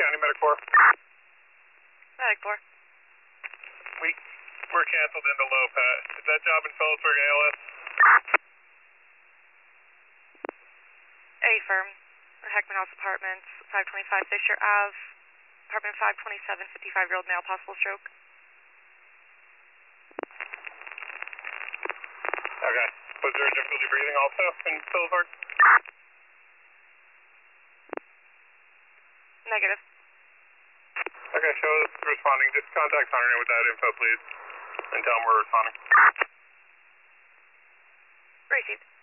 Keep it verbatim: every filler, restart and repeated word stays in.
County Medic four. Medic four. We, we're canceled into low, Pat. Is that job in Phillipsburg A L S? A firm. Or Heckman House Apartments, five twenty-five Fisher Ave. Apartment five twenty-seven, fifty-five-year-old male, possible stroke. Okay. Was there difficulty breathing also in Phillipsburg? Negative. Okay, show us responding. Just contact Sonny with that info, please, and tell him we're responding. Received.